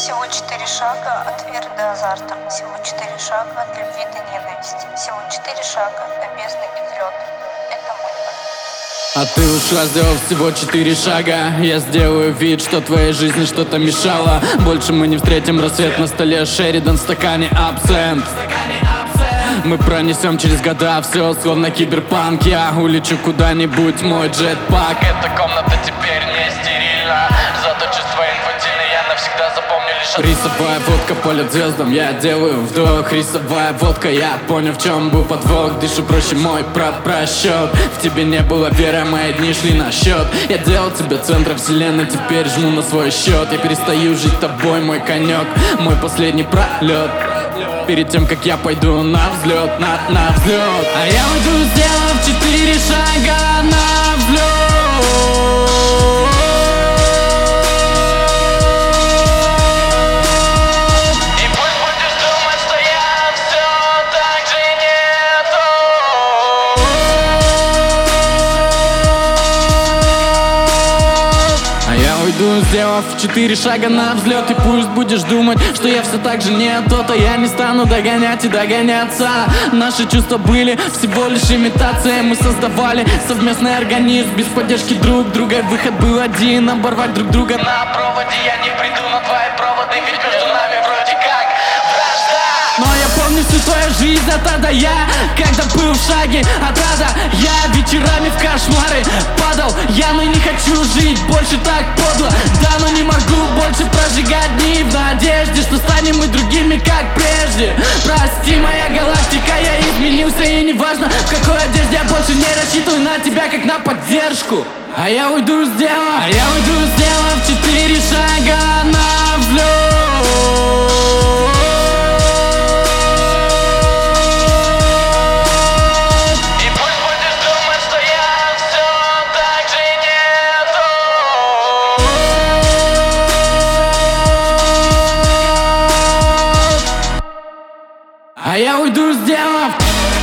Всего 4 шага от веры до азарта. Всего 4 шага от любви до ненависти. Всего 4 шага до бездны и взлета. Это мой путь. А ты ушла, сделав всего 4 шага. Я сделаю вид, что твоей жизни что-то мешало. Больше мы не встретим рассвет на столе. Шеридан в стакане абсент. Мы пронесем через года все, словно киберпанк. Я улечу куда-нибудь, мой джетпак. Эта комната теперь не стерильна, зато чувства инфантильны я навсегда запомню лишь. Рисовая водка, поле звездам, я делаю вдох. Рисовая водка, я понял, в чем был подвох. Дышу проще, мой просчет. В тебе не было веры, мои дни шли на счет. Я делал тебя центром вселенной, теперь жму на свой счет. Я перестаю жить тобой, мой конек, мой последний пролет. Перед тем, как я пойду на взлет, на взлет. А я уйду, сделав 4 шага на взлет. И пусть будешь думать, что я все так же нету. А я уйду, сделав 4 шага на взлет. И пусть будешь думать, что я все так же не тот. А я не стану догонять и догоняться. Наши чувства были всего лишь имитацией. Мы создавали совместный организм без поддержки друг друга. Выход был один, оборвать друг друга на проводе. Я не приду на твои проводы, ведь между нами вроде как вражда. Но я помню всю твою жизнь от А до Я, когда был в шаге от ада. Я вечерами в кошмары падал. Я, но не хочу жить больше так подло. Да, но не могу больше прожигать дни в надежде, что станем мы другими, как прежде. Прости, моя галактика, я изменился. И неважно, в какой одежде, я больше не рассчитываю на тебя, как на поддержку. А я уйду, сделав 4 шага на взлет. А я уйду, сделав